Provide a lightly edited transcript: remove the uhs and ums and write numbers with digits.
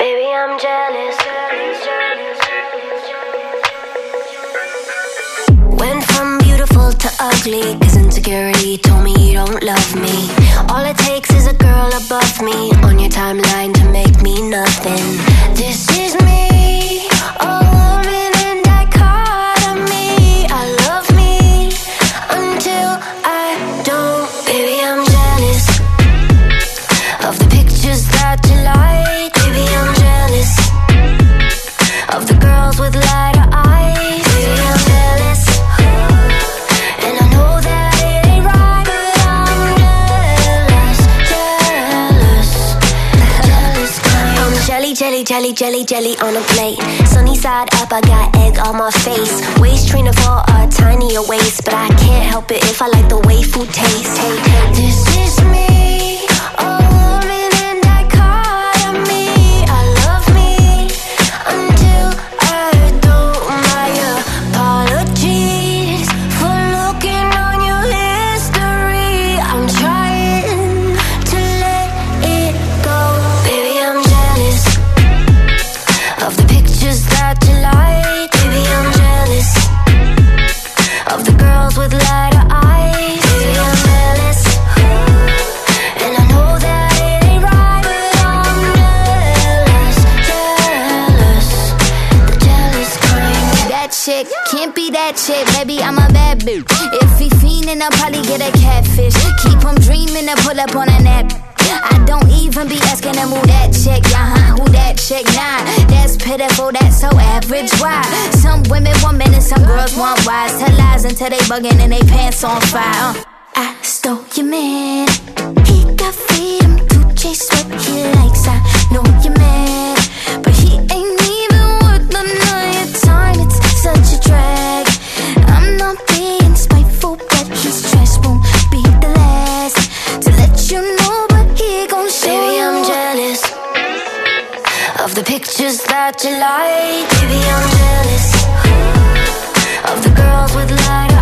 Baby, I'm jealous. Went from beautiful to ugly, cause insecurity told me you don't love me. All it takes is a girl above me on your timeline to make me nothing. This is me, a woman in dichotomy. I love me until I don't. Baby, I'm jealous of the pictures that you like. Baby, I'm jealous of the girls with lighter eyes. Baby, I'm jealous, and I know that it ain't right, but I'm jealous, jealous kind. I'm jelly, jelly, jelly, jelly, jelly on a plate. Sunny side up, I got egg on my face. Waist trainer for a tinier waist, but I can't help it if I like the way food tastes. Hey, this is me, a woman in dichotomy. I love me until I don't. My apologies for looking on your history. I'm trying to let it go. Baby, I'm jealous of the pictures that you like. Baby, I'm jealous of the girls with lighter eyes. Baby, I'm jealous, and I know that it ain't right, but I'm jealous, the jealous kind. That chick can't be that chick, baby, I'm a bad bitch. If he fiendin', I'll probably get a catfish. Keep him dreamin' to pull up on a nap. I don't even be asking him who that chick, who that chick, nah. That's pitiful, that's so average, why? Some women want men and some girls want wise. Tell lies until they buggin' and they pants on fire. I stole your man. He got freedom to chase what he likes. I know you're mad, but he ain't even worth none of your time. It's such a drag. I'm not being spiteful, but his trash won't be the last to let you know, but he gon' show. Baby, I'm jealous of the pictures that you like. Baby, I'm jealous of the girls with light